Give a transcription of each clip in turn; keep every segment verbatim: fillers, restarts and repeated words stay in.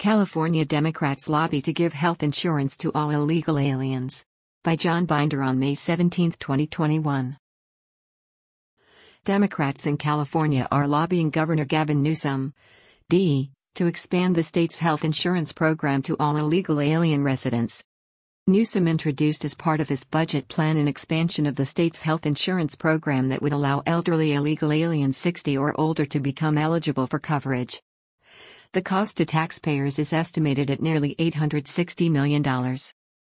California Democrats lobby to give health insurance to all illegal aliens. By John Binder on May seventeenth, twenty twenty-one. Democrats in California are lobbying Governor Gavin Newsom, D, to expand the state's health insurance program to all illegal alien residents. Newsom introduced as part of his budget plan an expansion of the state's health insurance program that would allow elderly illegal aliens sixty or older to become eligible for coverage. The cost to taxpayers is estimated at nearly eight hundred sixty million dollars.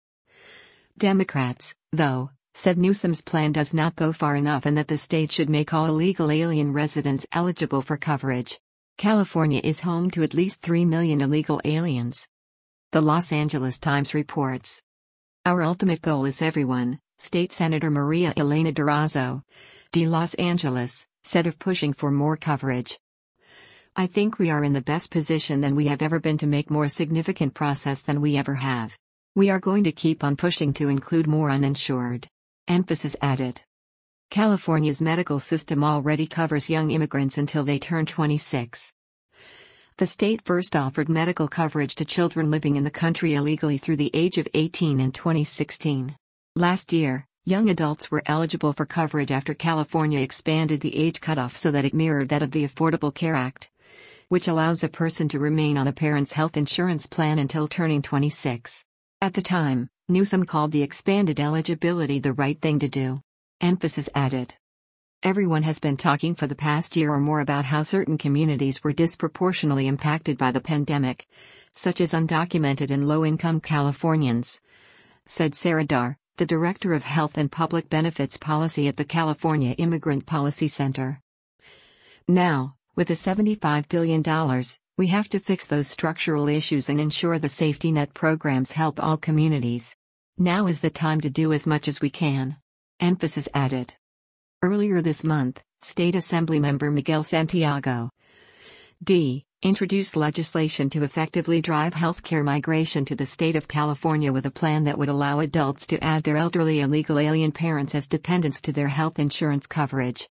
Democrats, though, said Newsom's plan does not go far enough and that the state should make all illegal alien residents eligible for coverage. California is home to at least three million illegal aliens. The Los Angeles Times reports. Our ultimate goal is everyone, State Senator Maria Elena Durazo, D. Los Angeles, said of pushing for more coverage. I think we are in the best position than we have ever been to make more significant process than we ever have. We are going to keep on pushing to include more uninsured. Emphasis added. California's medical system already covers young immigrants until they turn twenty-six. The state first offered medical coverage to children living in the country illegally through the age of eighteen in twenty sixteen. Last year, young adults were eligible for coverage after California expanded the age cutoff so that it mirrored that of the Affordable Care Act, which allows a person to remain on a parent's health insurance plan until turning twenty-six. At the time, Newsom called the expanded eligibility the right thing to do. Emphasis added. Everyone has been talking for the past year or more about how certain communities were disproportionately impacted by the pandemic, such as undocumented and low-income Californians, said Sarah Dar, the Director of Health and Public Benefits Policy at the California Immigrant Policy Center. Now, with the seventy-five billion dollars, we have to fix those structural issues and ensure the safety net programs help all communities. Now is the time to do as much as we can. Emphasis added. Earlier this month, State Assemblymember Miguel Santiago, D, introduced legislation to effectively drive healthcare migration to the state of California with a plan that would allow adults to add their elderly illegal alien parents as dependents to their health insurance coverage.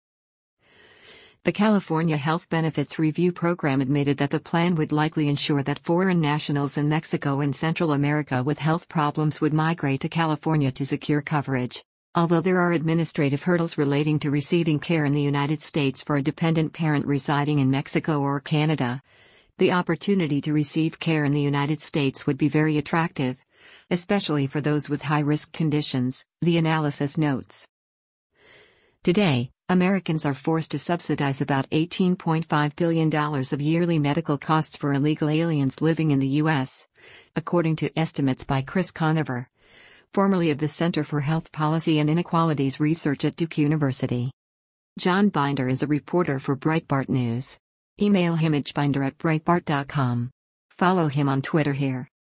The California Health Benefits Review Program admitted that the plan would likely ensure that foreign nationals in Mexico and Central America with health problems would migrate to California to secure coverage. Although there are administrative hurdles relating to receiving care in the United States for a dependent parent residing in Mexico or Canada, the opportunity to receive care in the United States would be very attractive, especially for those with high-risk conditions, the analysis notes. Today, Americans are forced to subsidize about eighteen point five billion dollars of yearly medical costs for illegal aliens living in the U S, according to estimates by Chris Conover, formerly of the Center for Health Policy and Inequalities Research at Duke University. John Binder is a reporter for Breitbart News. Email him at binder at breitbart dot com. Follow him on Twitter here.